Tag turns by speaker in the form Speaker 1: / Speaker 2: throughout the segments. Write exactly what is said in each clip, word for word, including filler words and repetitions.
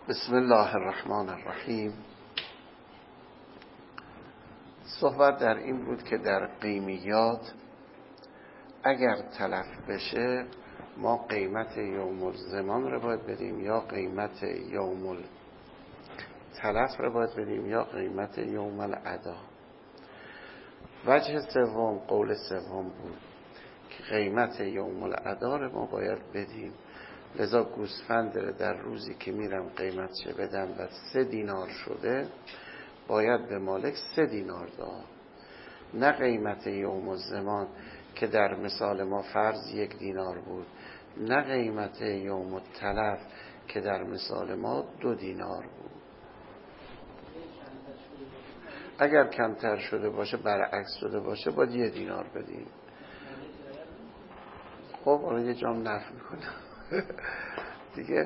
Speaker 1: بسم الله الرحمن الرحیم. صحبت در این بود که در قیمیات اگر تلف بشه ما قیمت یوم الزمان رو باید بدیم یا قیمت یوم التلف رو باید بدیم یا قیمت یوم الادا. وجه سوم، قول سوم بود که قیمت یوم الادا رو ما باید بدیم. لذا گوسفند در روزی که میرم قیمتش بدم و سه دینار شده باید به مالک سه دینار داد، نه قیمت یوم الزمان که در مثال ما فرض یک دینار بود، نه قیمت یوم التلف که در مثال ما دو دینار بود. اگر کمتر شده باشه، برعکس شده باشه، باید یه دینار بدیم. خب حالا یه جام نفع میکنم دیگه.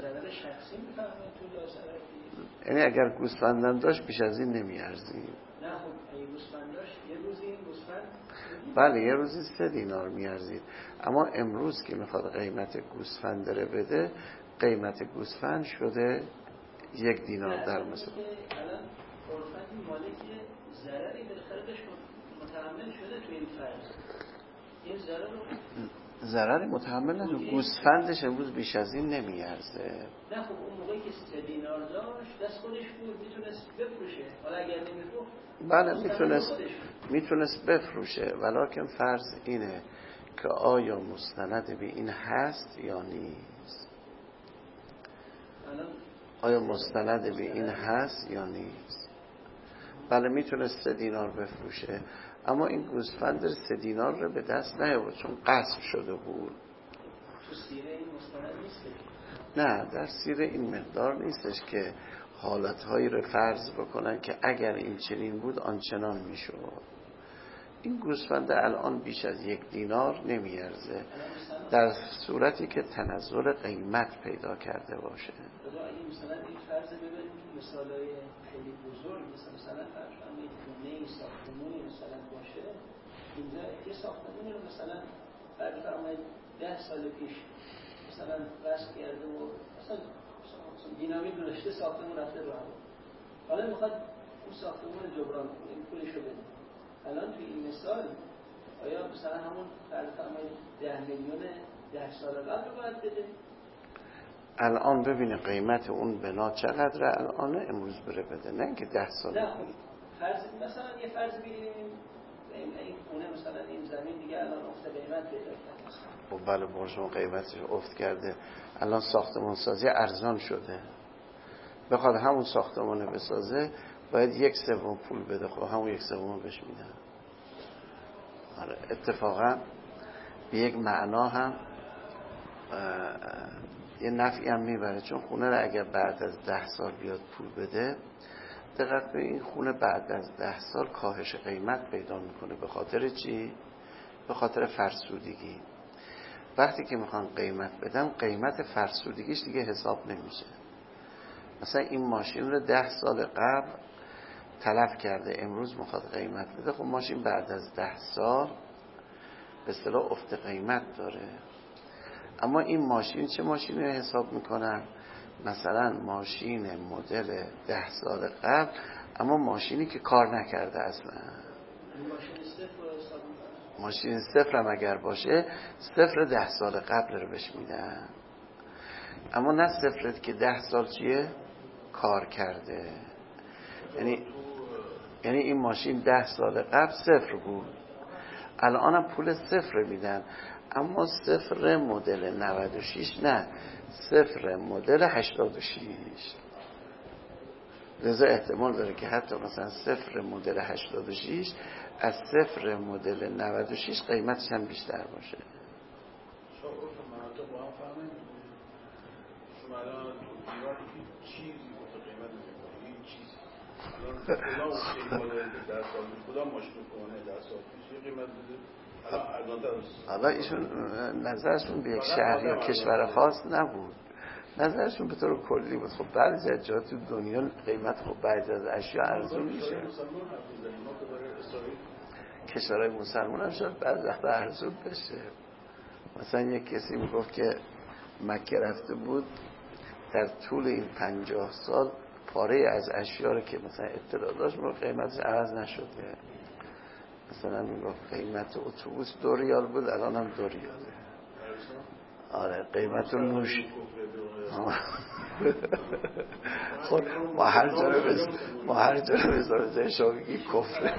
Speaker 1: یعنی اگر گوسفندم داشت بیش از این نمیارزیم.
Speaker 2: نه خب اگه گوسفند داشت یه روزی این گوسفند
Speaker 1: بله یه روزی سه دینار میارزید، اما امروز که میخواد قیمت گوسفند رو بده، قیمت گوسفند شده یک دینار در مثال.
Speaker 2: الان عرفت مالک ضرری بالاخره داشت متحمل شده تو این فرض، این ضرر رو
Speaker 1: ضرر متحمل نشد، گوسفندش امروز بیش از این نمیارزه.
Speaker 2: نه خب اون موقعی که سه دینار داشت دست خودش بود، میتونست بفروشه. حالا اگر نمیفروخت
Speaker 1: بله میتونست میتونست بفروشه، ولکن فرض اینه که آیا مستند به این هست یا نیست. آیا مستند به این هست یا نیست. بله میتونست سه دینار بفروشه، اما این گوسفند سه دینار رو به دست نیاورد چون غصب شده بود.
Speaker 2: تو سیره این مستند نیست؟
Speaker 1: نه در سیره این مقدار نیستش که حالتهایی رو فرض بکنن که اگر این چنین بود آنچنان میشود. این گوسفند الان بیش از یک دینار نمیارزه در صورتی که تنزل قیمت پیدا کرده باشه.
Speaker 2: اگه مثلا این فرض ببینیم که مثالای خیلی بزرگ مثلا مثلا فرض کنید خونه ساختمانی مثلا باشه، اینجا یه ساختمانی رو مثلا فرض کنید ده سال پیش مثلا وصل کرده و مثلا دینامیت گذاشته، ساختمون رفته رو هوا، حالا میخواد اون ساختمون جبران کنه، این پولشو بده. الان توی این مثال آیا مثلا همون فرض کنید ده میلیون ده سال قبل رو باید بده؟
Speaker 1: الان ببینه قیمت اون بنا چقدره الان امروز بره بده، نه اینکه ده سال.
Speaker 2: نه خب فرض مثلا یه فرض بگیریم این خونه مثلا این زمین دیگه الان افت قیمت پیدا کرده.
Speaker 1: خب بله برشون قیمتش افت کرده، الان ساختمان سازی ارزان شده، بخواد همون ساختمانو بسازه باید یک سوم پول بده، خب همون یک سوم بهش میدن. آره اتفاقا به یک معنا هم یه نفعی هم میبره، چون خونه رو اگر بعد از ده سال بیاد پول بده، دقت به این خونه بعد از ده سال کاهش قیمت پیدا میکنه. به خاطر چی؟ به خاطر فرسودگی. وقتی که میخوان قیمت بدن، قیمت فرسودگیش دیگه حساب نمیشه. مثلا این ماشین رو ده سال قبل تلف کرده، امروز میخواد قیمت بده، خب ماشین بعد از ده سال به اصطلاح افت قیمت داره. اما این ماشین چه ماشینی رو حساب میکنن؟ مثلا ماشین مدل ده سال قبل، اما ماشینی که کار نکرده اصلا. ماشین صفر هم اگر باشه، صفر ده سال قبل رو بهش میدن، اما نه صفرت که ده سال چیه کار کرده. یعنی یعنی این ماشین ده سال قبل صفر بود، الان هم پول صفر میدن، اما صفر مدل نود و شش نه، صفر مدل هشتاد و شش. لذا احتمال داره که حتی مثلا صفر مدل هشتاد و شش از صفر مدل نود و شش قیمتش هم بیشتر باشه.
Speaker 3: شما گفتم مناطق با هم فهمید شما الان تو دیوار هیچ چیزی گفت قیمت نمیکنه، هیچ چیزی. الان کدام این مدل ده سال پیش، کدام ماشین کنه ده سال پیش یه قیمت بده، الان ارزان‌تر است.
Speaker 1: حالا ایشون نظرشون به یک شهر یا کشور خاص نبود، نظرشون به طور کلی بود. خب بعضی از جاها تو دنیا قیمت خب بعضی از اشیا ارزون میشه. کشورهای مسلمان هم شاید بعضی وقت ارزون بشه. مثلا یک کسی میگفت که مکه رفته بود، در طول این پنجاه سال پاره از اشیا رو که مثلا اطلاع داشت ما قیمتش عوض نشده. مثلا میگفت قیمت اتوبوس دو ریال بود الان هم دو ریاله. آره قیمت نوش خود ما هر جا رو بز... ما هر جا رو بذاره شما بگی کفره.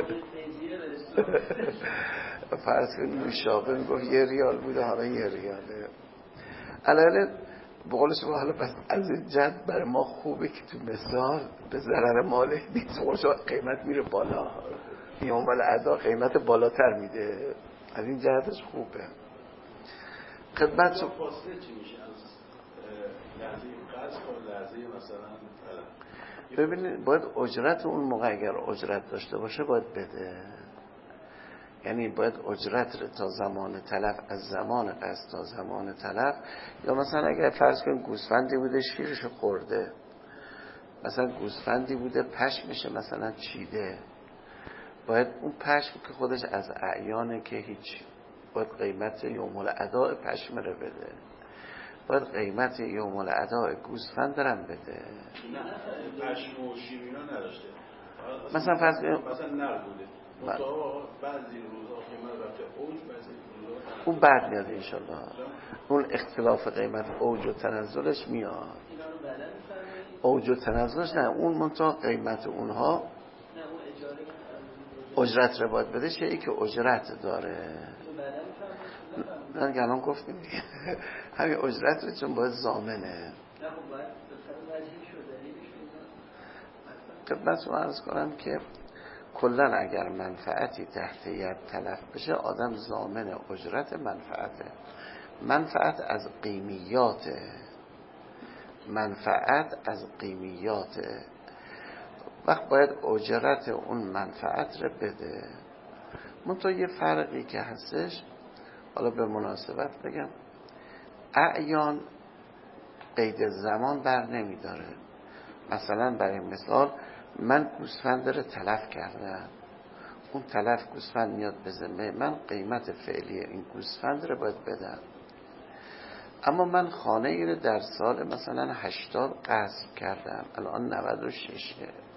Speaker 1: فرض کن نوشابه میگفت یه ریال بوده حالا یه ریاله. الان بقول شما حالا بس از این جد برای ما خوبه که تو مثال به ضرر مالک نیست. خودشو قیمت میره بالا، یوم الادا قیمت بالاتر میده، از این جهتش خوبه. خدمت شما
Speaker 3: فاصله چی میشه از لحظه قصد تا لحظه مثلا؟
Speaker 1: ببینید باید اجرت اون موقع اگر اجرت داشته باشه باید بده، یعنی باید اجرت تا زمان تلف از زمان قصد تا زمان تلف. یا مثلا اگر فرض کن گوسفندی بوده شیرش خورده، مثلا گوسفندی بوده پشمش مثلا چیده، باید اون پشم که خودش از اعیانه که هیچ، باید قیمت یوم الادا پشم رو بده، باید قیمت یوم الادا گوسفند درم بده.
Speaker 3: نه پشم و شیرینا نداشته،
Speaker 1: مثلا فرض کن
Speaker 3: مثلا نر بوده مطابق بعضی روزا قیمت رفته اوج، بعضی روزا
Speaker 1: اون بعد میاد انشالله اون اختلاف قیمت اوج و تنزلش میاد. اوج و تنزلش نه، اون منطقه قیمت اونها اجرت رو باید بده، شیئی که اجرت داره. من که الان گفتیم همین اجرت رو چون باید ضامنه. خدمتتون عرض کنم که کلا اگر منفعتی تحت ید تلف بشه آدم ضامن اجرت منفعته. منفعت از قیمیاته، منفعت از قیمیاته، وقت باید اجرت اون منفعت رو بده. منتها یه فرقی که هستش، حالا به مناسبت بگم، اعیان قید زمان بر نمی داره. مثلا برای مثال من گوسفند رو تلف کردم، اون تلف گوسفند میاد به ذمه من، قیمت فعلی این گوسفند رو باید بدم. اما من خانه ای رو در سال مثلا هشتاد غصب کردم، الان نود و شش.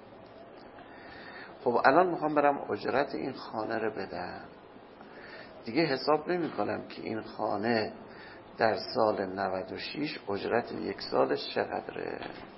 Speaker 1: خب الان میخوام برم اجرت این خانه رو بدم، دیگه حساب نمی کنم که این خانه در سال نود و شش اجرت یک سالش چقدره،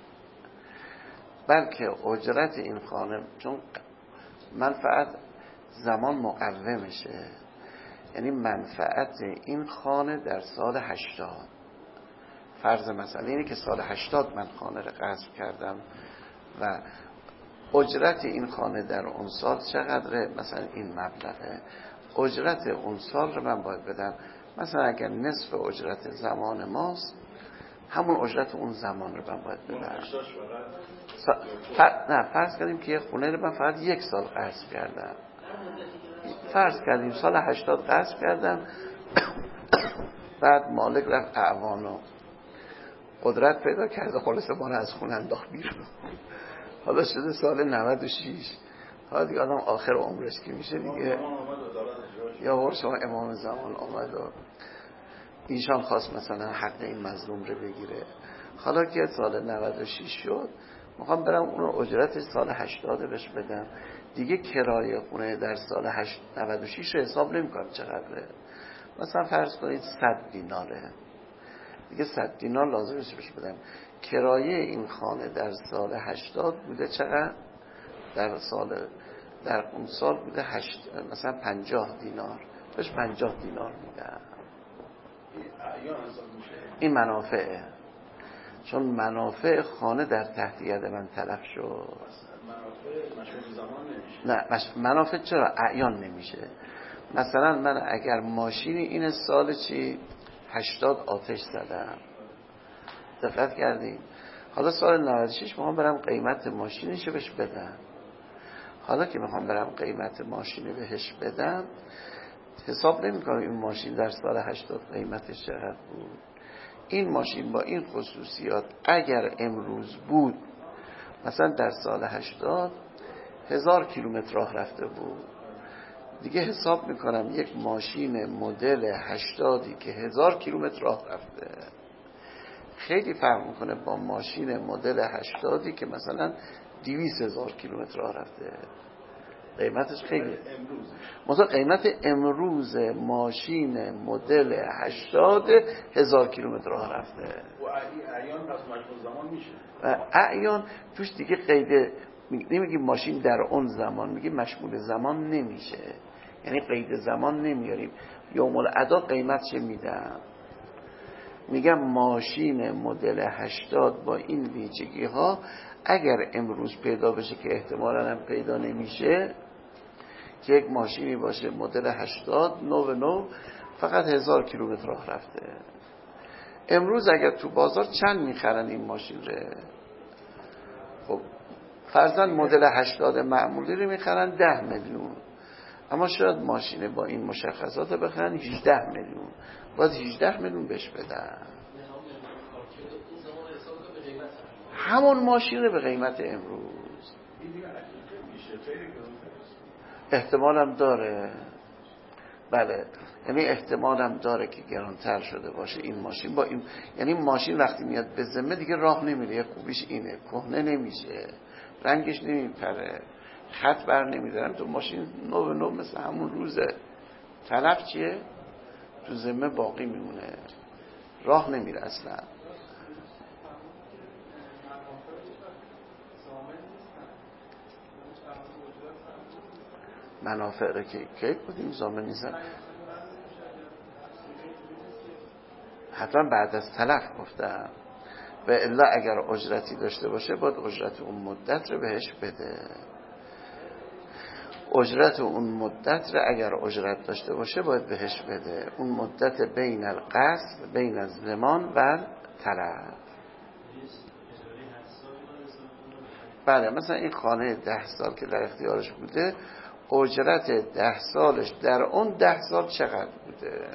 Speaker 1: بلکه اجرت این خانه چون منفعت زمان مقومشه، یعنی منفعت این خانه در سال هشتاد، فرض مثلا اینه که سال هشتاد من خانه رو غصب کردم و اجرت این خانه در اون سال چقدره، مثلا این مبلغه، اجرت اون سال رو من باید بدم. مثلا اگر نصف اجرت زمان ماست همون اجرت اون زمان رو من باید بدم. ف... نه فرض کردیم که یه خونه رو من فقط یک سال غصب کردم، فرض کردیم سال هشتاد غصب کردم بعد مالک رفت اعوانو قدرت پیدا کرده خلاص ما رو از خونه انداخت بیرون، حالا شده سال نود و شش. حالا دیگه آدم آخر عمرش که میشه دیگه، یا بار شما امام زمان آمد و ایشان خواست مثلا حق این مظلوم رو بگیره، حالا که سال نود و شش شد میخوام برم اون اجرت سال هشتاد بهش بدم، دیگه کرایه خونه در سال نود و شش رو حساب نمی کنم چقدره. مثلا فرض کنید صد دیناره، دیگه صد دینار لازمش بهش بدم. کرایه این خانه در سال هشتاد بوده چقدر؟ در سال در اون سال بوده هشت مثلا پنجاه دینار، بهش پنجاه دینار میدم. این منافعه، چون منافع خانه در تحت ید من تلف شد.
Speaker 3: منافع مشمول زمان نمیشه.
Speaker 1: نه مش... منافع چرا اعیان نمیشه؟ مثلا من اگر ماشینی این سال چی هشتاد آتش زدم، دقت کردیم، حالا سال نود و شش میخوام برم قیمت ماشینشو بهش بدم، حالا که میخوام برم قیمت ماشین بهش بدم حساب نمی کنم این ماشین در سال هشتاد قیمتش چقدر بود. این ماشین با این خصوصیات اگر امروز بود مثلا در سال هشتاد هزار کیلومتر راه رفته بود، دیگه حساب میکنم یک ماشین مدل هشتادی که هزار کیلومتر راه رفته خیلی فرق میکنه با ماشین مدل هشتادی که مثلا دویست هزار کیلومتر راه رفته، قیمتش خیلی مثلا قیمت امروز ماشین مدل هشتاد هزار کیلومتر راه رفته
Speaker 3: و اعیان پس مشمول زمان میشه
Speaker 1: و اعیان توش دیگه قید نمیگی ماشین در اون زمان، میگی مشمول زمان نمیشه، یعنی قید زمان نمیاریم. یوم الادا قیمت چه میدم؟ میگم ماشین مدل هشتاد با این ویژگی ها اگر امروز پیدا بشه که احتمالاً هم پیدا نمیشه، که یک ماشینی باشه مدل هشتاد نو نو فقط هزار کیلومتر راه رفته، امروز اگر تو بازار چند میخرن این ماشین ره؟ خب فرضاً مدل هشتاد معمولی رو میخرن ده میلیون، اما شاید ماشین با این مشخصات بخرن هجده میلیون، باید هجده میلیون بهش بدن. همون ماشین رو به قیمت امروز احتمالم داره، بله، یعنی احتمالم داره که گرانتر شده باشه این ماشین با این، یعنی ماشین وقتی میاد به ذمه دیگه راه نمیره، خوبیش اینه کهنه نمیشه، رنگش نمیپره، خط بر نمیدارن، تو ماشین نو به نو مثل همون روزه، تلف چیه؟ تو ذمه باقی میمونه، راه نمیره اصلا. منافع رو که کی بودیم ضامن نیستن، حتما بعد از تلف گفتم، و الا اگر اجرتی داشته باشه باید اجرت اون مدت رو بهش بده، اجرت اون مدت رو اگر اجرت داشته باشه باید بهش بده، اون مدت بین القصد بین الزمان و تلف. بله مثلا این خانه ده سال که در اختیارش بوده، اجرت ده سالش در اون ده سال چقدر بوده؟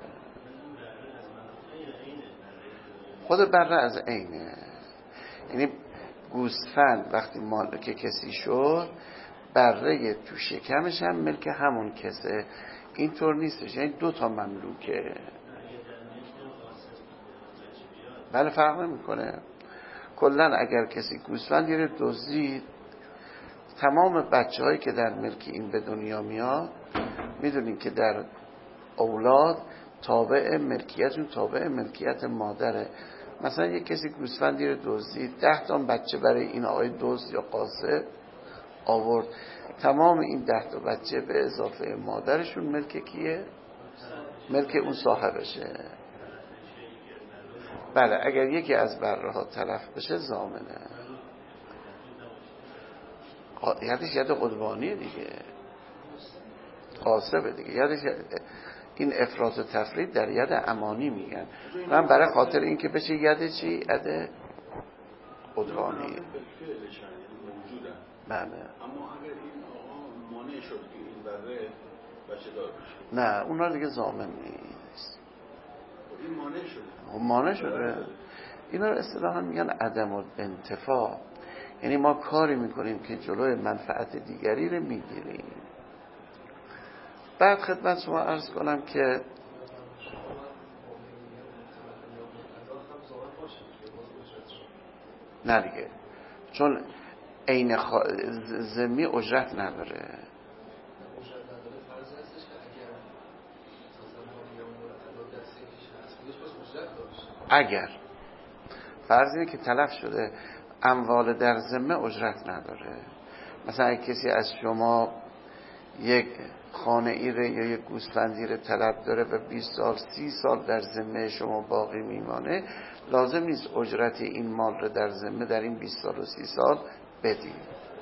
Speaker 1: خود بره از عینه، یعنی گوسفند وقتی مالک کسی شد، بره تو شکمش هم ملک همون کسه، اینطور نیستش، یعنی دو تا مملوکه. بله فرق نمیکنه. کلا اگر کسی گوسفند رو دزدید، تمام بچه هایی که در ملک این به دنیا میاد، میدونین که در اولاد تابع ملکیتون تابع ملکیت مادره. مثلا یک کسی گوسفندی رو دزدید، ده تا بچه برای این آقای دزد یا قاصد آورد، تمام این ده تا بچه به اضافه مادرشون ملک کیه؟ ملک اون صاحبشه. بله اگر یکی از بره ها تلف بشه ضامنه، یادش ید قدبانیه دیگه، قاسبه دیگه، یادش این افراط و تفرید در ید امانی میگن، من برای خاطر این که بشه ید چی؟ ید قدبانی. بله
Speaker 3: اما اگر این آقا مانع شد که این بره بچه دار بشه،
Speaker 1: نه اونا دیگه ضامن نیست.
Speaker 3: این مانع شده،
Speaker 1: مانع شده، اینا رو اصطلاحا میگن عدم الانتفاع، یعنی ما کاری میکنیم که جلوی منفعت دیگری رو میگیریم. بعد خدمت شما عرض کنم که نه دیگه، چون عین خا... ذمی اجرت نداره. اگر فرض اینه که تلف شده، اموال در ذمه اجرت نداره. مثلا اگه کسی از شما یک خانه ایره یا یک گوسفندی رو طلب داره و بیست سال سی سال در ذمه شما باقی میمانه، لازم نیست اجرت این مال رو در ذمه در این بیست سال و سی سال بدی.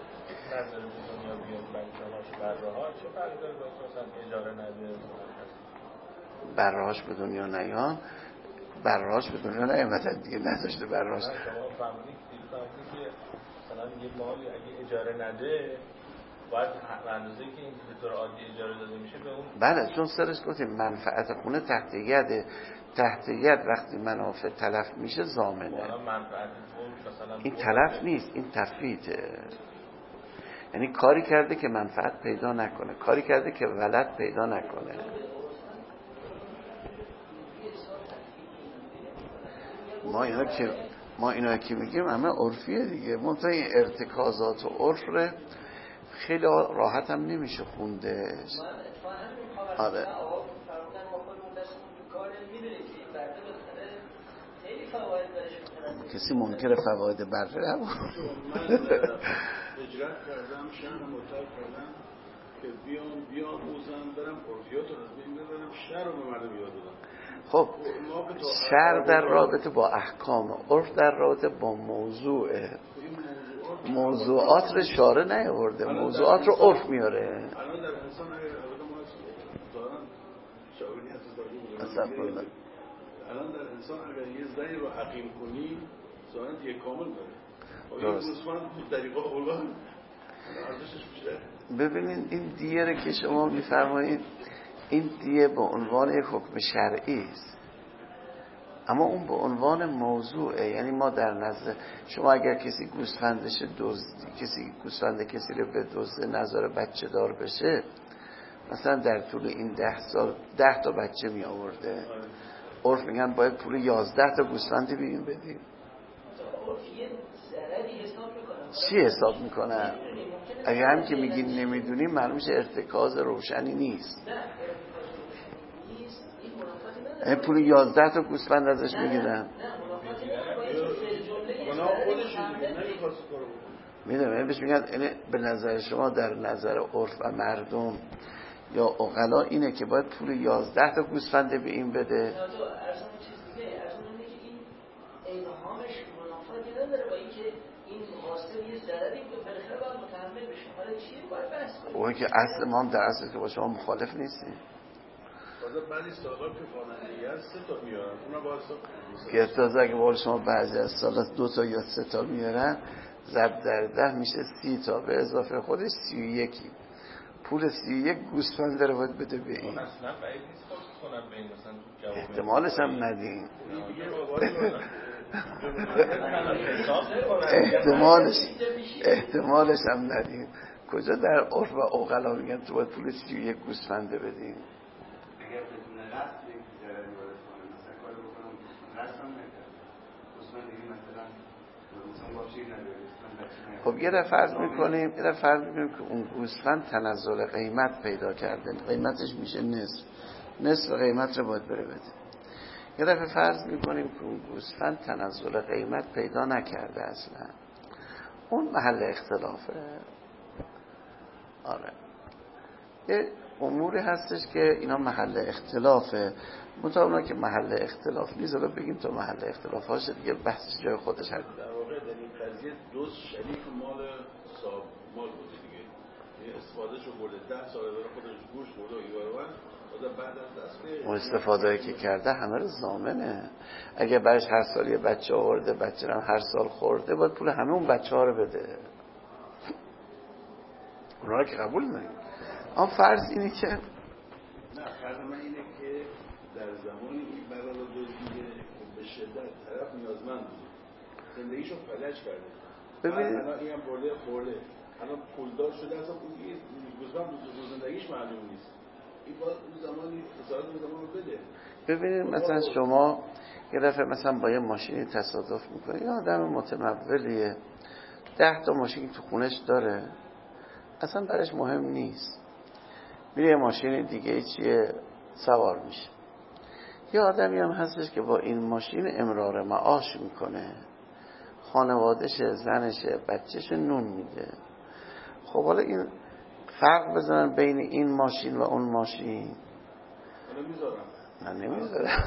Speaker 1: برهاش به دنیا نیان، برهاش به دنیا نیامدن دیگه، نداشته برهاش.
Speaker 4: شما فهمیدید که مثلا یه مالی اگه اجاره نده باید به اندازه‌ای که این به طور عادی اجاره داده میشه به اون.
Speaker 1: بله چون سرش گفتیم منفعت خونه تحت ید، تحت ید وقتی منافع تلف میشه ضامنه. این تلف نیست، این تفریطه، یعنی کاری کرده که منفعت پیدا نکنه، کاری کرده که ولد پیدا نکنه. ما اینا که ما اینا که میگیم همه عرفیه دیگه. منتها این ارتکازات و عرف خیلی راحت هم نمیشه خوندش. آره کسی منکر فواید بره هم
Speaker 3: من هجرت کردم شهر مطلع کردم که بیام بیام موزم برم عرفیات رو از بین ببرم شهر رو به مردم یاد بدم.
Speaker 1: خب شرع در رابطه با احکام، عرف در رابطه با موضوع، موضوعات رو شارع نیاورده، موضوعات رو عرف میاره.
Speaker 3: الان در انسان اگر ما دارن شاوری هست داریم الان در انسان اگر یه زنی رو حقیم کنی ظاهراً دیگه کامل داره. درست. این طریقه اولا ارزشش بیشتره.
Speaker 1: ببینید این دیه رو که شما میفرمایید این دیه به عنوان یک حکم شرعی است، اما اون به عنوان موضوعه. یعنی ما در نظر شما اگر کسی گوسفندش دزدی، کسی گوسفند کسی رو به دزد نظر بچه دار بشه، مثلا در طول این ده سال ده تا بچه می آورده، عرف میگن باید پول یازده تا گوسفندی بگیم بدیم. چی حساب میکنن؟ اگر هم که میگین نمیدونیم معلوم شه ارتکاز روشنی نیست. این پول یازده تا گوسفند ازش میگیرن. میدونم بهش میگن به نظر شما در نظر عرف و مردم یا عقلا اینه که باید پول یازده تا گوسفند به این بده. اون که اصل ما هم در اصل که با شما مخالف نیستیم.
Speaker 3: بعضی سالا که خوانندگی هست سه تا میارن اونا باید
Speaker 1: که تازه اگه با شما بعضی از سالا دو تا یا سه تا میارن ضرب در ده میشه سی تا، به اضافه خودش سی و یکی. پول سی و یک گوسفند رو باید بده به این.
Speaker 4: اصلا بعید نیست خود کنن به این مثلا تو جواب
Speaker 1: احتمالش هم ندین. احتمالش احتمالش هم ندین. کجا در عرف و عقلا میگن تو باید پول سی و یک گوسفند بدین؟
Speaker 5: اگر بدون قصد یک ضرری وارد کنه، مثلا کار بکنم قصد هم نکرد گوسفند دیگه مثلا مثلا باشی نداره.
Speaker 1: خب یه دفعه فرض میکنیم یه دفعه فرض میکنیم که اون گوسفند تنزل قیمت پیدا کرده، قیمتش میشه نصف، نصف قیمت رو باید بره بده. یه دفعه فرض میکنیم که اون گوسفند تنزل قیمت پیدا نکرده اصلا، اون محل اختلافه. آره یه اموری هستش که اینا محل اختلافه، منطقه اونا که محل اختلاف نیست رو بگیم تو محل اختلاف هاشه دیگه، بحثش جای خودش هست.
Speaker 3: در واقع در این قضیه دوست شریک مال صاحب مال بوده دیگه، یه استفاده شو برده ده سال داره خودش گوش برده و ایوارون و بعد از دست به
Speaker 1: اون استفاده که کرده همه رو ضامنه. اگه برش هر سال یه بچه آورده، بچه هم هر سال خورده، باید پول همه اون بچه ها رو بده. اونا رو که قبول نمیم. آن فرض اینه که
Speaker 3: نه، فرض من اینه که در زمانی این بلا رو دزدیده به شدت طرف نیازمند بود، زندگیشو فلج کرده. ببینید الان اینم برده خورده، الان پولدار شده، اصلا اون یه گوزبان رو زندگیش معلوم نیست. این باید اون زمانی اصلاحات اون زمان رو بده.
Speaker 1: ببینید مثلا شما یه دفعه مثلا با یه ماشینی تصادف میکنید، یه آدم متمولیه، ده تا ماشین تو خونش داره، اصلا برش مهم نیست، میره یه ماشین دیگه چیه سوار میشه. یه آدمی هم هستش که با این ماشین امرار معاش میکنه، خانوادهشه، زنشه، بچهش نون میده. خب حالا این فرق بزنن بین این ماشین و اون ماشین.
Speaker 3: حالا میذارم
Speaker 1: نه نمیذارم.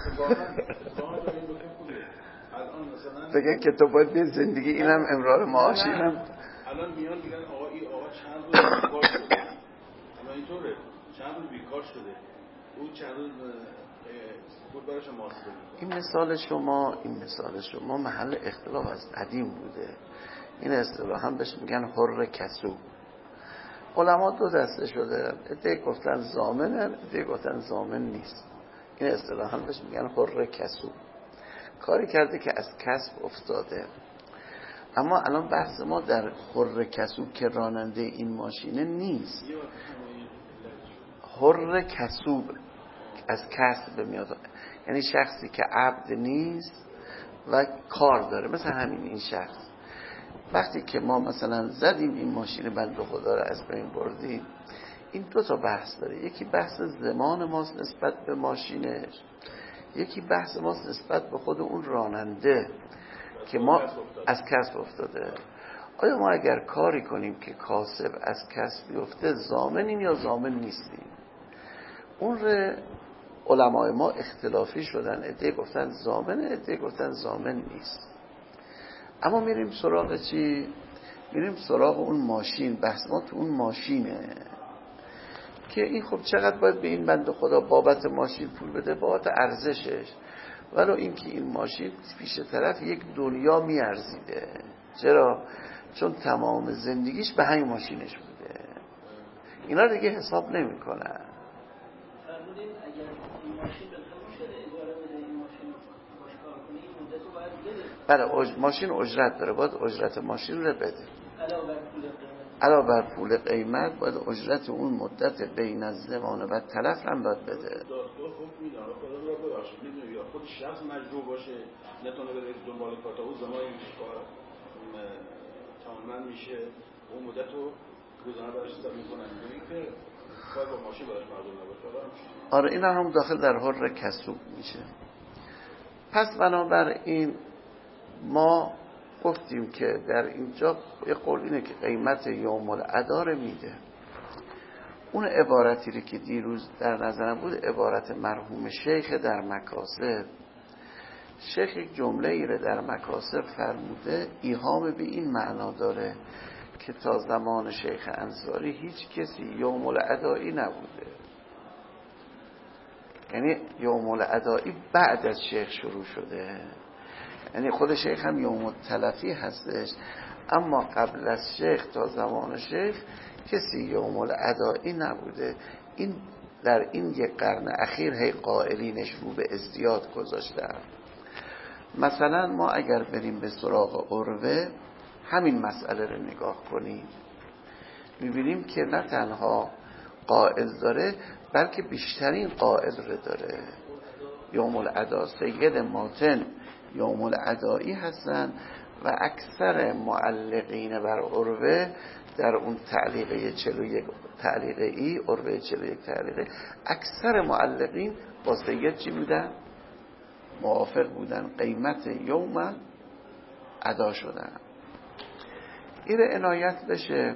Speaker 3: الان مثلا
Speaker 1: بگن که تو باید بید زندگی اینم امرار معاش اینم.
Speaker 3: الان میان میگن آقا این آقا چند روز بیکار شده، الان اینطوره چند روز بیکار شده، او چند روز بود براش محاسبه میکنه.
Speaker 1: این مثال شما این مثال شما محل اختلاف از قدیم بوده. این اصطلاح هم بهش میگن حر کسوب. علما دو دسته شده، عده گفتن ضامنن، عده گفتن ضامن نیست. این اصطلاح هم بهش میگن حر کسوب، کاری کرده که از کسب افتاده. اما الان بحث ما در حر کسوب که راننده این ماشینه نیست. حر کسوب از کسب میاد، یعنی شخصی که عبد نیست و کار داره. مثل همین این شخص وقتی که ما مثلا زدیم این ماشین بنده خدا رو از بین بردیم، این دو تا بحث داره. یکی بحث زمان ماست نسبت به ماشینش، یکی بحث ماست نسبت به خود اون راننده که ما از کسب افتاده. آیا ما اگر کاری کنیم که کاسب از کسب بیفته ضامنیم یا ضامن نیستیم؟ اون رو علمای ما اختلافی شدن، عده گفتن ضامن، عده گفتن ضامن نیست. اما میریم سراغ چی؟ میریم سراغ اون ماشین. بحث ما تو اون ماشینه که این خب چقدر باید به این بنده خدا بابت ماشین پول بده، بابت ارزشش، ولو اینکه این ماشین پیش طرف یک دنیا میارزیده. چرا؟ چون تمام زندگیش به همین ماشینش بوده. اینا دیگه حساب نمی کنن.
Speaker 2: فرمودین اگر این ماشین به تموم شده اجاره بده، این ماشین باش کار کنه، این مدت رو باید بده.
Speaker 1: بله اج... ماشین اجرت داره، باید اجرت ماشین رو بده.
Speaker 2: علاوه بر پول قیمت.
Speaker 1: علاوه بر پول قیمت باید اجرت اون مدت بین الزمان و تلف هم باید بده.
Speaker 3: دادگاه حکم میده، خدا رو ببخشید، میدونی یا خود شخص مجبور باشه نتونه بره دنبال کار تا اون زمانی که کار تمام میشه، اون مدت رو گذرا براش حساب میکنن، میگه که کار با ماشین براش مردم نباشه.
Speaker 1: آره این هم داخل در حر کسوب میشه. پس بنابراین ما گفتیم که در اینجا یه قول اینه که قیمت یوم العدا میده. اون عبارتی رو که دیروز در نظرم بود عبارت مرحوم شیخ در مکاسب. شیخ یک جمله ای رو در مکاسب فرموده، ایهام به این معنا داره که تا زمان شیخ انصاری هیچ کسی یوم العدایی نبوده. یعنی یوم العدایی بعد از شیخ شروع شده، یعنی خود شیخ هم یوم التلفی هستش، اما قبل از شیخ تا زمان شیخ کسی یوم العدایی نبوده. این در این یک قرن اخیر هی قائلینش رو به ازدیاد گذاشتن. مثلا ما اگر بریم به سراغ عروه همین مسئله رو نگاه کنیم، میبینیم که نه تنها قائل داره بلکه بیشترین قائل رو داره. یوم العدا سید ماتن یوم العدایی هستن و اکثر معلقین بر عروه در اون تعلیقه چهل و یک تعلیقه ای، عروه چهل و یک تعلیقه، اکثر معلقین با سید چی بودن؟ موافق بودن، قیمت یوم ادا شدن. این عنایت بشه.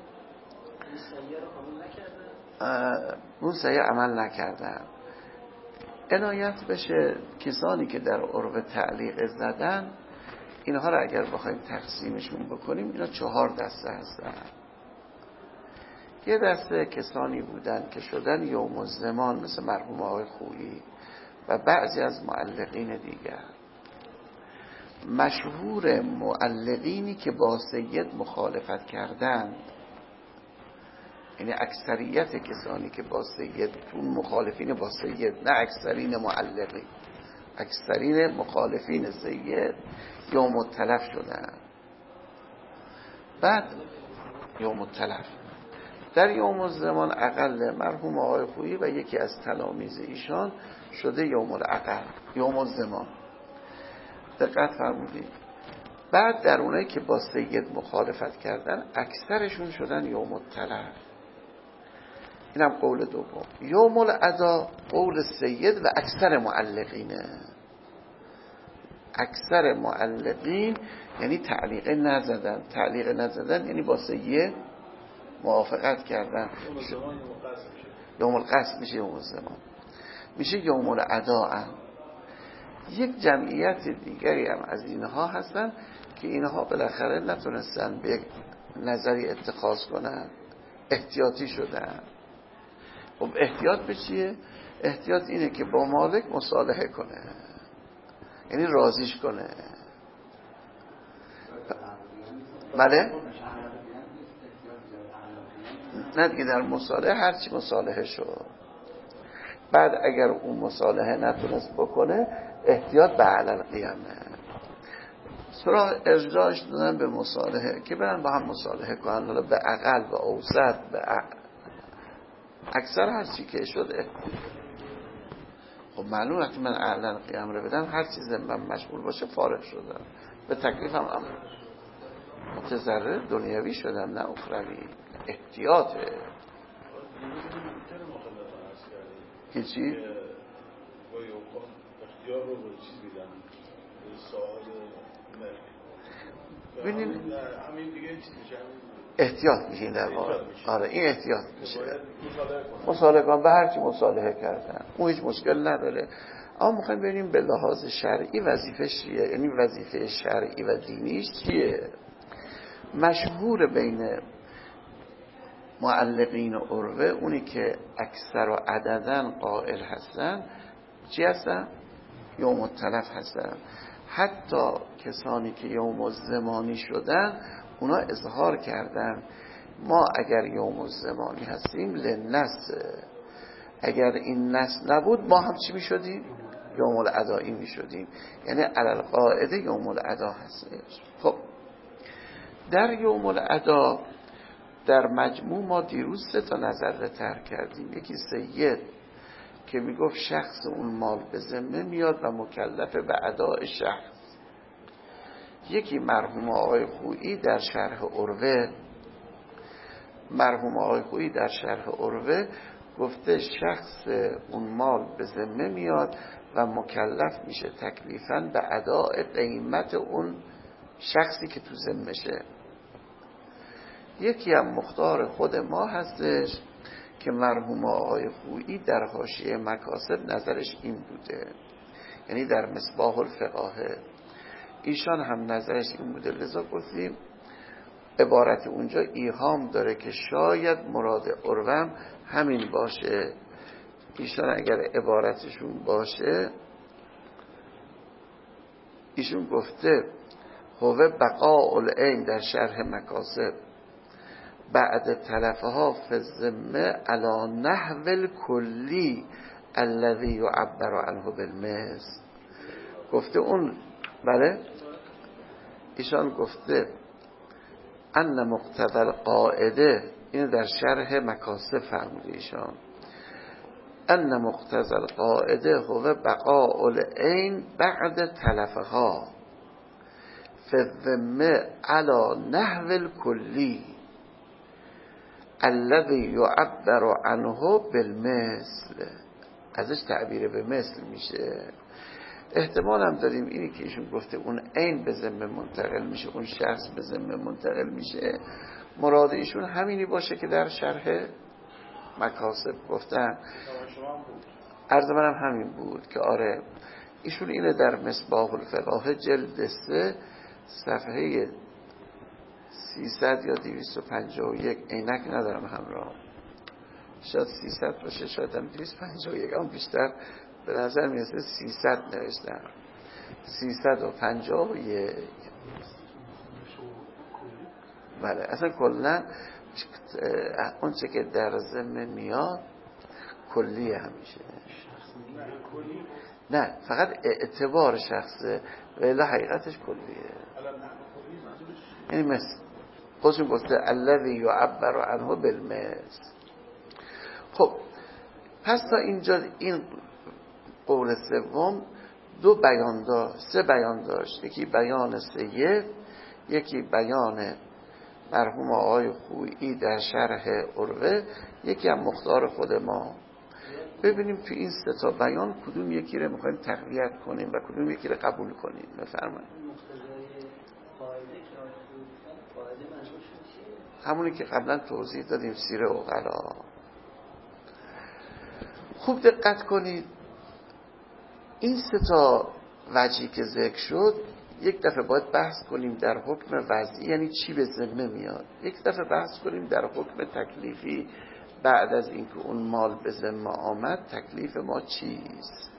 Speaker 1: اون سیه عمل نکردن. عنایت بشه کسانی که در عروه تعلیق زدن، اینها رو اگر بخوایم تقسیمشون بکنیم اینا چهار دسته هستن. یه دسته کسانی بودن که شدن یوم الزمان مثل مرحوم آقای خویی و بعضی از معلقین دیگر. مشهور معلقینی که با سید مخالفت کردند، یعنی اکثریت کسانی که با سید، اون مخالفین با سید، نه اکثرین معلقین، اکثرین مخالفین سید یوم التلف شدن. بعد یوم التلف در یوم الزمان اقل مرحوم آقای خویی و یکی از تلامیذ ایشان شده یوم العقل، یوم الزمان. دقت فرمودید. بعد در اونایی که با سید مخالفت کردن اکثرشون شدن یوم التلف. اینم قول دوم. یوم العدا قول سید و اکثر معلقینه. اکثر معلقین یعنی تعلیق نزدن. تعلیق نزدن یعنی با سید موافقت کردن. یوم القصد میشه یوم الزمان، میشه یوم العدا. هم یک جمعیت دیگری هم از اینها هستن که اینها بالاخره نتونستن به یک نظری اتخاذ کنن، احتیاطی شدن. خب احتیاط به چیه؟ احتیاط اینه که با مالک مصالحه کنه، یعنی راضیش کنه. بله؟ نه دیگه، در مصالحه هرچی مصالحه شد، بعد اگر اون مصالحه نتونست بکنه احتیاط به علل قیامه. سراغ ارجاعش دادن به مصالحه که برن با هم مصالحه کنن، حالا به اقل، به اوسط، به اکثر هرچی که شده. خب معلوم وقتی من اعلن قیام رو بدم هر چیز من مشغول باشه فارغ شدم، به تکلیفم امر متضرر دنیوی شدم نه اخروی. احتیاطه که چی؟
Speaker 3: اختیار رو به چیز میدن به صاحب مرگ، ببینید همین دیگه چیز میشه،
Speaker 1: احتیاط میشه در واقع. آره این احتیاط میشه، مصالحه کن به هر کی مصالحه کردن اون هیچ مشکل نداره. اما میخوایم ببینیم به لحاظ شرعی وظیفه چیه، یعنی وظیفه شرعی و دینیش چیه. مشهور بین معلقین و عروه اونی که اکثر و عددن قائل هستن چی هستن؟ یوم التلف هستن. حتی کسانی که یوم الزمانی شدن اونا اظهار کردن ما اگر یوم الزمانی هستیم لنس، اگر این نس نبود ما هم چی می شدیم؟ یوم العدایی می شدیم. یعنی علل قاعده یوم العدا هستش. خب در یوم العدا در مجموع ما دیروز سه تا نظر تر کردیم. یکی سید که میگفت شخص اون مال به ذمه میاد و مکلف به اداء شخص. یکی مرحوم آقای خویی در شرح عروه، مرحوم آقای خویی در شرح عروه گفته شخص اون مال به ذمه میاد و مکلف میشه تکلیفاً به اداء قیمت اون شخصی که تو ذمشه. یکی هم مختار خود ما هستش که مرحوم آقای خویی در حاشیه مکاسب نظرش این بوده، یعنی در مصباح الفقاهه ایشان هم نظرش این بوده. لذا گفتیم عبارت اونجا ایهام داره که شاید مراد عروه همین باشه. ایشان اگر عبارتشون باشه ایشون گفته هو بقاء العین در شرح مکاسب بعد تلفها فی الذمه علی نحو الکلی الذی یعبر عنه بالمثل. گفته اون بله ایشان گفته ان مقتضی القاعده، این در شرح مکاسب فرموده ایشان، ان مقتضی القاعده هو بقاء العین بعد تلفها فی الذمه علی نحو الکلی الذی یعبر عنه بالمثل. ازش تعبیر به مثل میشه. احتمال هم داریم اینی که ایشون گفته اون عین به ذمه منتقل میشه، اون شخص به ذمه منتقل میشه، مراد ایشون همینی باشه که در شرح مکاسب گفتن. عرض منم همین بود که آره ایشون اینه در مصباح الفقاهه جلد سه صفحه سیصد یا دویست و پنجاه و یک، عینک ندارم همراه، شاید سیصد باشه شاید هم دویست و پنجاه و یک، اما بیشتر به نظر میرسه سیصد نوشتم، سیصد و پنجاه و یک. بله اصلا کلا اون چه که در ذمه میاد کلی همیشه، نه فقط اعتبار شخصه ولی حقیقتش کلیه. یعنی مثل خودشون گفته الذی یعبر عنه بالمثل. خب پس تا اینجا این قول سوم دو بیان داشت، سه بیان داشت، یکی بیان سید، یکی بیان مرحوم آقای خویی در شرح عروه، یکی هم مختار خود ما. ببینیم تو این سه تا بیان کدوم یکی رو میخوایم تقویت کنیم و کدوم یکی رو قبول کنیم. بفرمایید. همونی که قبلا توضیح دادیم سیره عقلا. خوب دقت کنید این سه تا وجهی که ذکر شد یک دفعه باید بحث کنیم در حکم وضعی، یعنی چی به ذمه میاد، یک دفعه بحث کنیم در حکم تکلیفی بعد از اینکه اون مال به ذمه آمد تکلیف ما چیست.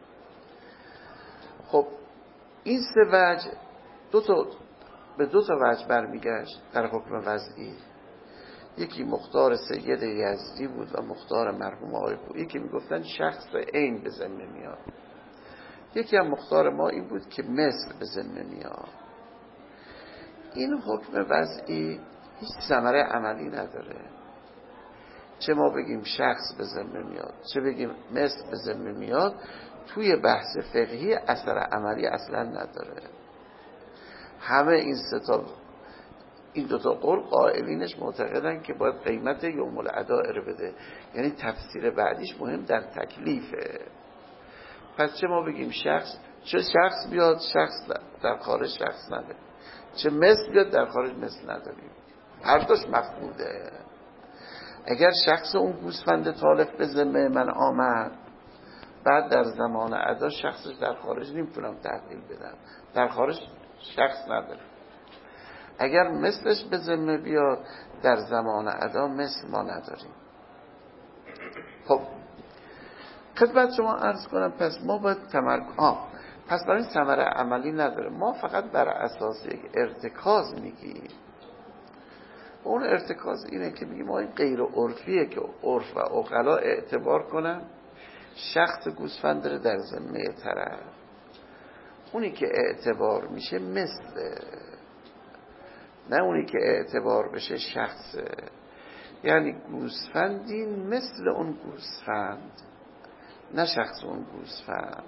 Speaker 1: خب این سه وجه دو تا به دو تا وجه برمیگشت در حکم وضعی. یکی مختار سید یزدی بود و مختار مرحوم آقای خویی که میگفتن شخص عین به ذمه میاد. یکی هم مختار ما این بود که مثل به ذمه میاد. این حکم وضعی هیچ ثمره عملی نداره، چه ما بگیم شخص به ذمه میاد چه بگیم مثل به ذمه میاد، توی بحث فقهی اثر عملی اصلا نداره. همه این سه تا این دو تا قول قائلینش معتقدن که باید قیمت یوم الادا رو بده، یعنی تفسیر بعدیش مهم در تکلیفه. پس چه ما بگیم شخص، چه شخص بیاد شخص در خارج شخص نده، چه مثل بیاد در خارج مثل نداریم، هر دوش مفقوده. اگر شخص اون گوسفند تالف به ذمه من آمد، بعد در زمان ادا شخصش در خارج نمیتونم تحویل بدم، در خارج شخص نداره. اگر مثلش به ذمه بیاد در زمان ادا مثل ما نداریم. خب خدمت شما عرض کنم پس ما باید تمرکز آه پس برای ثمره عملی نداره، ما فقط بر اساس یک ارتکاز میگیم. اون ارتکاز اینه که میگیم ما این غیر عرفیه که عرف و عقلا اعتبار کنن شخص گوسفند رو در ذمه طرف، اونی که اعتبار میشه مثله، نه اونی که اعتبار بشه شخصه. یعنی گوسفندی مثل اون گوسفند، نه شخص اون گوسفند.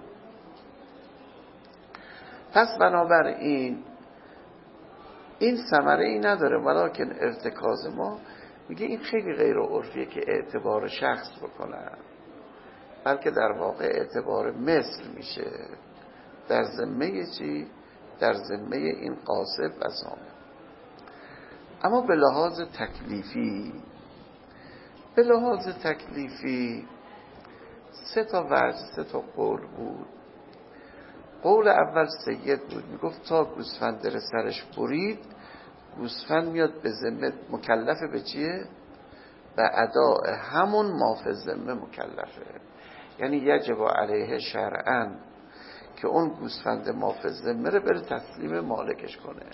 Speaker 1: پس بنابراین این ثمره ای نداره، ولکن ارتکاز ما میگه این خیلی غیر عرفیه که اعتبار شخص بکنن، بلکه در واقع اعتبار مثل میشه در ذمه چی؟ در ذمه این قاصد و ضامن. اما به لحاظ تکلیفی به لحاظ تکلیفی سه تا وجه سه تا قول بود. قول اول سید بود، میگفت تا گوسفند در سرش برید گوسفند میاد به ذمه، مکلفه به چیه؟ به اداء همون ما فی ذمه مکلفه، یعنی یجب علیه شرعاً که اون گوسفند ما فی ذمه رو بره تسلیم مالکش کنه.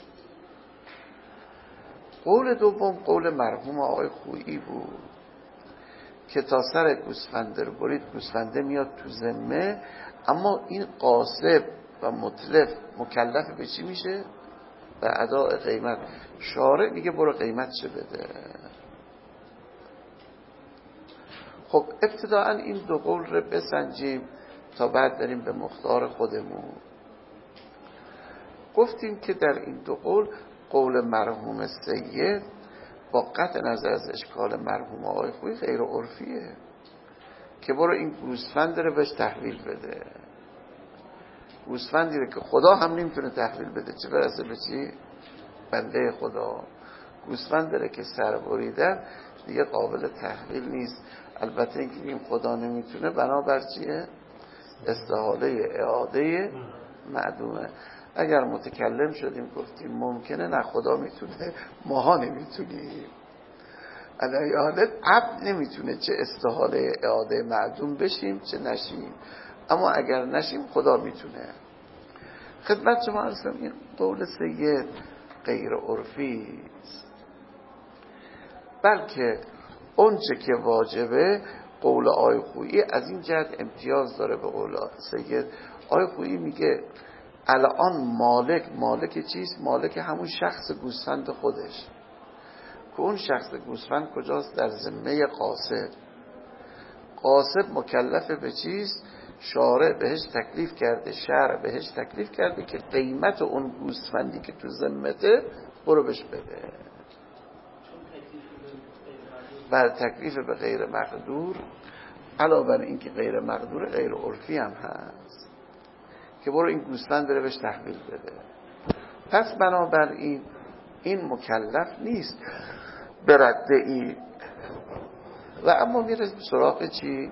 Speaker 1: قول دوم قول مرحوم آقای خویی بود که تا سر گوسفند رو برید گوسفنده میاد تو ذمه، اما این قاصب و متلف مکلف به چی میشه؟ به اداء قیمت. شارع میگه برو قیمت چه بده. خب ابتداعا این دو قول رو بسنجیم تا بعد بریم به مختار خودمون. گفتیم که در این دو قول قول مرحوم سید با قطع نظر از اشکال مرحوم آقای خویی غیر عرفیه که برو این گوسفند رو بهش تحویل بده. گوسفندی رو که خدا هم نمیتونه تحویل بده، چه برسه به چی؟ بنده خدا. گوسفند رو که سر بریدن دیگه قابل تحویل نیست. البته اینکه این خدا نمیتونه بنابر چیه؟ استحاله اعاده معدومه. اگر متکلم شدیم گفتیم ممکنه، نه خدا میتونه ماها نمیتونیم. علی حالت عبد نمیتونه چه استحاله اعاده معدوم بشیم چه نشیم، اما اگر نشیم خدا میتونه. خدمت شما عرض کنم این قول سید غیر عرفی است، بلکه اونچه که واجبه قول آقای خویی از این جهت امتیاز داره به قول سید. آقای خویی میگه الان مالک مالک چیست؟ مالک همون شخص گوسفند خودش، که اون شخص گوسفند کجاست؟ در ذمه قاصد. قاصد مکلف به چیست؟ شارع بهش تکلیف کرده، شرع بهش تکلیف کرده که قیمت اون گوسفندی که تو ذمته برو بهش بده. بر تکلیف به غیر مقدور، علاوه بر این که غیر مقدور غیر عرفی هم هست که برو این گوسفند رو بهش تحویل بده. پس بنابراین این مکلف نیست به رده ای. و اما میرسیم به سراغ چی؟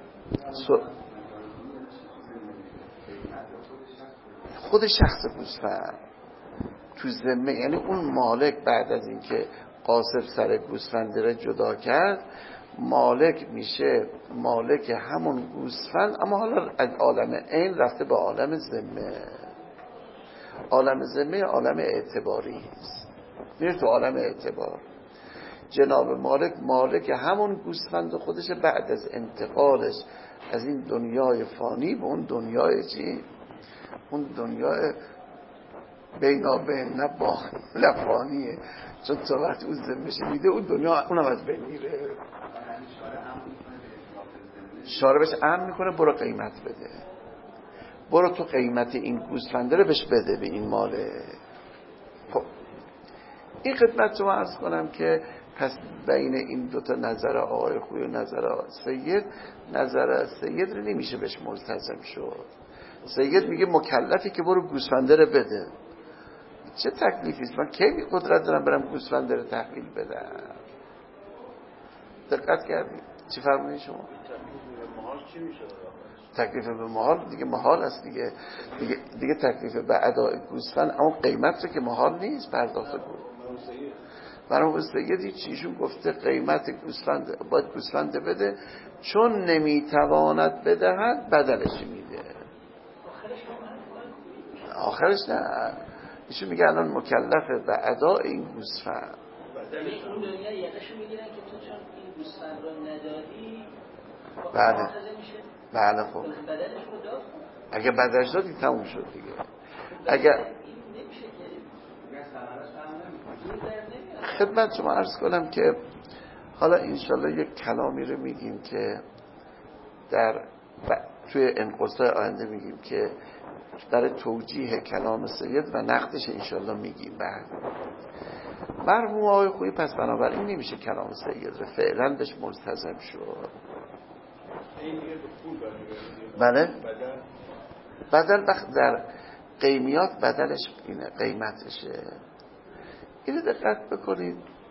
Speaker 1: خود شخص گوسفند تو ذمه، یعنی اون مالک بعد از اینکه قاصد سر گوسفند رو جدا کرد مالک میشه مالک همون گوسفند، اما حالا از عالم عین رفته به عالم ذمه. عالم ذمه عالم اعتباری است، میره تو عالم اعتبار. جناب مالک مالک همون گوسفند خودش بعد از انتقالش از این دنیای فانی به اون دنیای چی؟ اون دنیای بینابین نه با نه فانیه، چون تا وقتی اون ذمهش میده اون دنیا اونم از بین میره. شارع بهش امر میکنه برو قیمت بده. برو تو قیمت این گوسفنده رو بهش بده به این ماله. خب این خدمت شما عرض کنم که پس بین این دوتا نظر آقای خویی و نظر سید، نظر سید رو نمیشه بهش ملتزم شد. سید میگه مکلفی که برو گوسفنده رو بده. چه تکلیفی است؟ من کی قدرت دارم برم گوسفنده رو تحویل بدم؟ دقت کردید چی فرمایید شما؟
Speaker 3: چی میشه؟
Speaker 1: تکلیف به محال دیگه محال است دیگه دیگه, دیگه تکلیف به اداء گوسفند، اما قیمت رو که محال نیست پرداخت بود. برای سیدی چیشون گفته قیمت گوسفند باید گوسفند بده، چون نمیتواند بدهد بدلش میده. آخرش نه، ایشون میگه الان مکلفه به اداء این گوسفند.
Speaker 2: یعنی اون دنیا یقش میگیرن که تو چون این گوسفند رو نداری
Speaker 1: بله بله. خب
Speaker 2: بدلش رو داد،
Speaker 1: اگه بدلش دادی تموم شد دیگه. اگر خدمت شما عرض کنم که حالا انشالله یک کلامی رو میگیم که در توی انقصای آینده میگیم که در توجیه کلام سید و نقدش انشالله میگیم. بعد مرحوم آقای خویی پس بنابراین نمیشه کلام سید رو فعلا بهش ملتزم شد. بله بدل وقت در قیمیات بدلش اینه، قیمتشه. اینو دقت بکنید.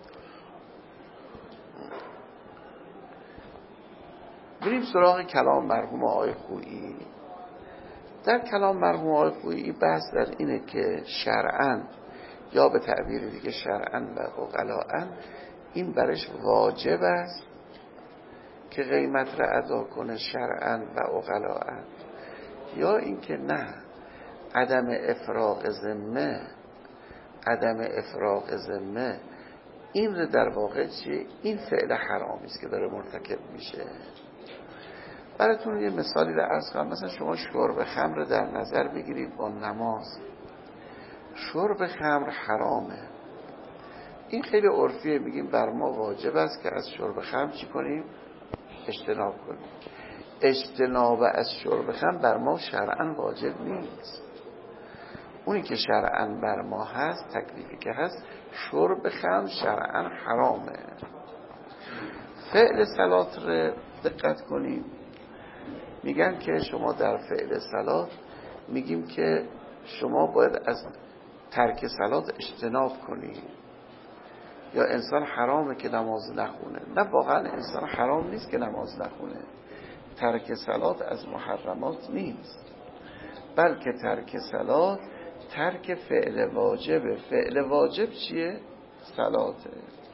Speaker 1: بریم سراغ کلام مرحوم آقای خویی. در کلام مرحوم آقای خویی بحث در اینه که شرعاً یا به تعبیر دیگه شرعاً و عقلاً این برش واجب است که قیمت را ادا کنه شرعاً و عقلاً، یا اینکه نه، عدم افراغ ذمه عدم افراغ ذمه این در واقع چیه؟ این فعل حرامی است که داره مرتکب میشه. براتون یه مثالی رو عرض کنم. مثلا شما شرب خمر در نظر بگیرید با نماز. شرب خمر حرامه، این خیلی عرفیه، میگیم بر ما واجب است که از شرب خمر چی کنیم؟ اجتناب کنیم. اجتناب از شرب خمر بر ما شرعاً واجب نیست. اونی که شرعاً بر ما هست، تکلیفی که هست، شرب خمر شرعاً حرامه. فعل صلات رو دقت کنیم. میگن که شما در فعل صلات میگیم که شما باید از ترک صلات اجتناب کنی، یا انسان حرامه که نماز نخونه. نه، واقعا انسان حرام نیست که نماز نخونه. ترک صلات از محرمات نیست، بلکه ترک صلات ترک فعل واجبه. فعل واجب چیه؟ صلاته.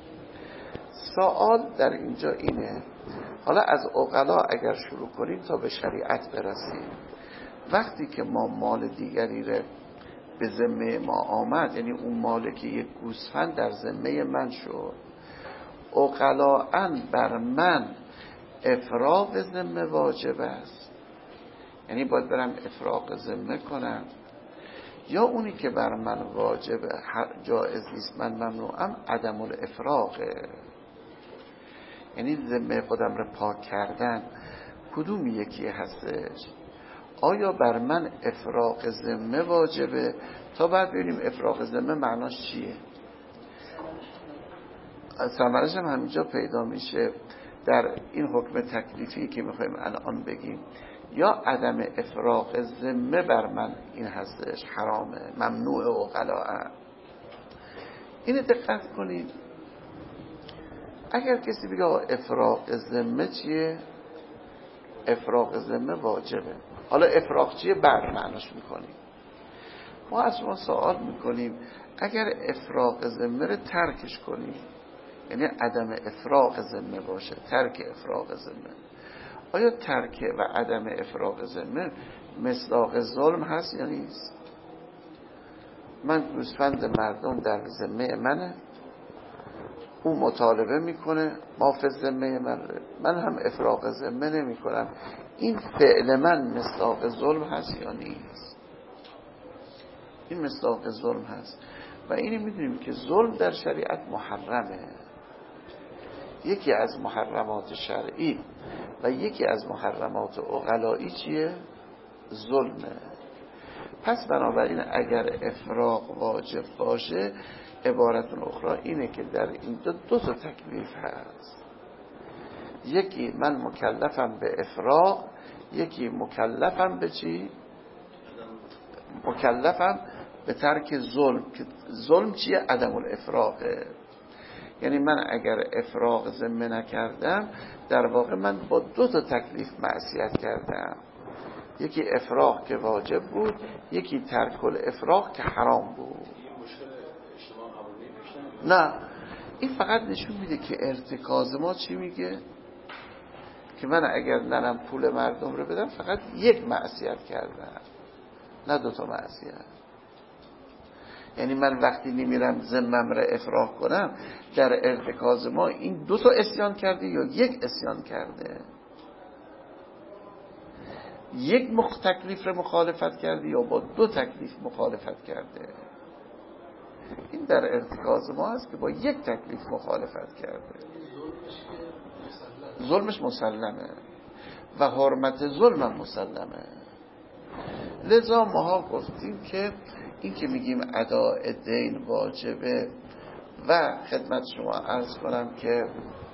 Speaker 1: سوال در اینجا اینه، حالا از عقلا اگر شروع کنیم تا به شریعت برسیم، وقتی که ما مال دیگری رو به ذمه ما آمد، یعنی اون مال که یک گوسفند در ذمه من شد، عقلاً بر من افراغ ذمه واجب است، یعنی باید برم افراغ ذمه کنم، یا اونی که بر من واجبه جایز نیست من ممنوعم عدم الافراغه، یعنی ذمه خودم رو پاک کردن. کدوم یکی هستش؟ آیا بر من افراغ ذمه واجبه؟ تا بعد ببینیم افراغ ذمه معناش چیه. ثمرش هم همینجا پیدا میشه در این حکم تکلیفی که میخوایم الان بگیم. یا عدم افراغ ذمه بر من این هستش حرامه، ممنوع و قلاعه. اینو دقت کنید. اگر کسی بگه افراغ ذمه چیه؟ افراغ ذمه واجبه. حالا افراغ چیه؟ بعد معناش میکنیم. ما از شما سوال میکنیم اگر افراغ ذمه رو ترکش کنیم، یعنی عدم افراغ ذمه باشه، ترک افراغ ذمه، آیا ترک و عدم افراغ ذمه مصداق ظلم هست یا نیست؟ من گوسفند مردم در ذمه منه، اون مطالبه میکنه مافز ذمه من، من هم افراغ ذمه نمی کنم، این فعل من مصداق ظلم هست یا نیست؟ این مصداق ظلم هست. و اینی میدونیم که ظلم در شریعت محرمه. یکی از محرمات شرعی و یکی از محرمات عقلایی چیه؟ ظلمه. پس بنابراین اگر افراغ واجب باشه، عبارت اخرى اینه که در این دو, دو تا تکلیف هست. یکی من مکلفم به افراغ، یکی مکلفم به چی؟ مکلفم به ترک ظلم. که ظلم چیه؟ عدم الافراغه. یعنی من اگر افراغ ذمه نکردم، در واقع من با دو تا تکلیف معصیت کردم. یکی افراغ که واجب بود، یکی ترک الافراغ که حرام بود. نه، این فقط نشون میده که ارتکاز ما چی میگه؟ که من اگر نرم پول مردم رو بدم فقط یک معصیت کردم، نه دو تا معصیت. یعنی من وقتی نمیرم ذمم رو افراغ کنم، در ارتکاز ما این دو تا عصیان کرده یا یک عصیان کرده؟ یک مخ تکلیف رو مخالفت کرده یا با دو تکلیف مخالفت کرده؟ این در ارتکاز ما هست که با یک تکلیف مخالفت کرده. ظلمش مسلمه و حرمت ظلمم مسلمه. لذا ماها گفتیم که این که میگیم اداء دین واجبه و خدمت شما عرض کنم که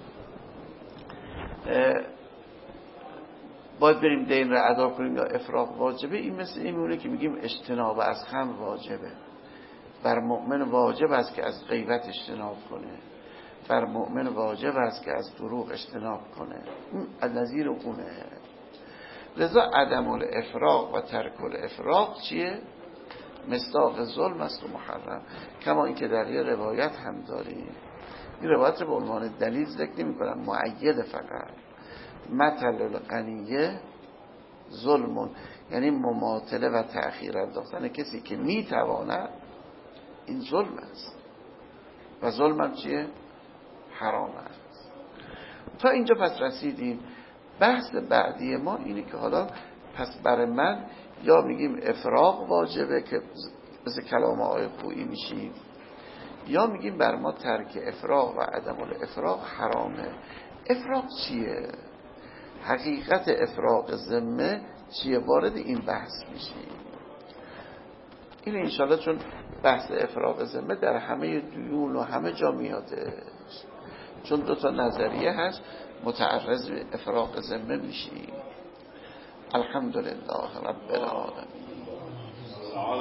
Speaker 1: باید بریم دین رو ادا کنیم یا افراغ واجبه، این مثل این میمونه که میگیم اجتناب از خمر واجبه. بر مؤمن واجب است که از غیبت اجتناب کنه، بر مؤمن واجب است که از دروغ اجتناب کنه. این نظیر اونه. لذا عدم الافراغ و ترک الافراغ چیه؟ مصداق ظلم است و محرم. کما اینکه در یه روایت هم داریم، این روایت رو به عنوان دلیل ذکر نمی‌کنم، مؤید فقط. مثل الغنیه ظلمون، یعنی مماطله و تأخیر انداختن کسی که میتواند، این ظلم است و ظلم هم چیه؟ حرام است. تا اینجا پس رسیدیم. بحث بعدی ما اینه که حالا پس برای من یا میگیم افراغ واجبه که مثل کلام آقای خویی میشیم، یا میگیم بر ما ترک افراغ و عدم الافراغ حرامه. افراغ چیه؟ حقیقت افراغ ذمه چیه؟ وارد این بحث میشیم. این انشالله چون بحث افراغ ذمه در همه دیون و همه جا میاده، چون دو تا نظریه هست، متعرض به افراغ ذمه میشیم. الحمدلله رب العالمین.